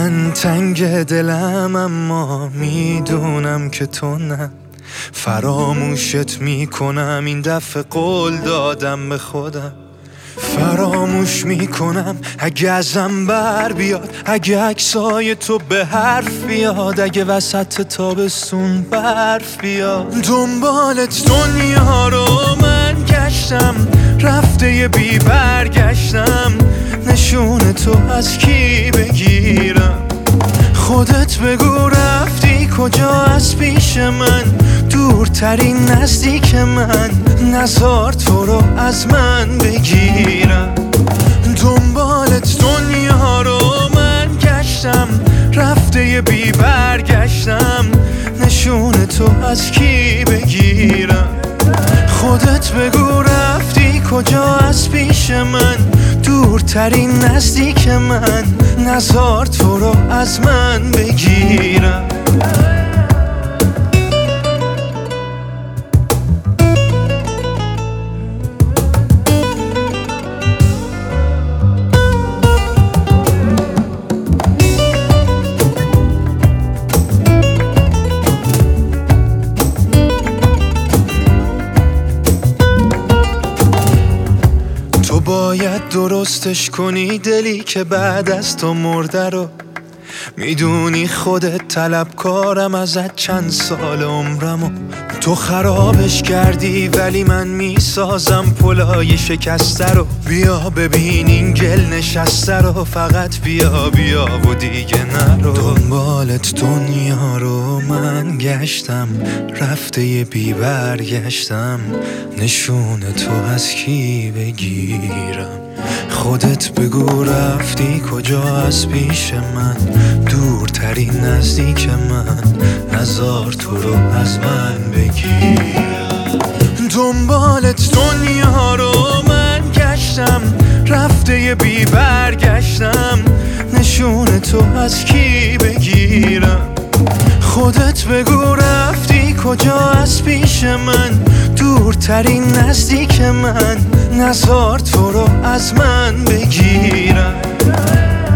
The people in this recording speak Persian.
من تنگ دلم اما میدونم که تو نه. فراموشت میکنم این دفعه، قول دادم به خودم. فراموش میکنم اگه ازم بر بیاد، اگه عکسای تو به حرف بیاد، اگه وسط تابستون برف بیاد. دنبالت دنیا رو من گشتم، رفته بی برگشتم. نشون تو از کی بگیرم؟ خودت بگو رفتی کجا از پیش من؟ دورترین نزدیک من، نزار تو رو از من بگیرم. دنبالت دنیا رو من گشتم، رفته بی برگشتم. نشون تو از کی بگیرم؟ خودت بگو رفتی کجا از پیش من؟ دورترین نزدیک من، نزار تو رو از من بگیرم. باید درستش کنی دلی که بعد از تو مرده رو. میدونی خودت طلبکارم ازت چند سال عمرمو. تو خرابش کردی ولی من میسازم پلای شکسته رو. بیا ببین این گل نشسته رو، فقط بیا بیا و دیگه نرو. دنبالت دنیا رو من گشتم، رفته بی برگشتم. نشون تو از کی بگیرم؟ خودت بگو رفتی کجا از پیش من؟ دورترین نزدیک من، نزار تو رو از من بگیرم. دنبالت دنیا رو من گشتم، رفته بی برگشتم. نشون تو از کی بگیرم؟ خودت بگو رفتی کجا از پیش من؟ دورترین نزدیک من، نزار تو رو از من بگیرم.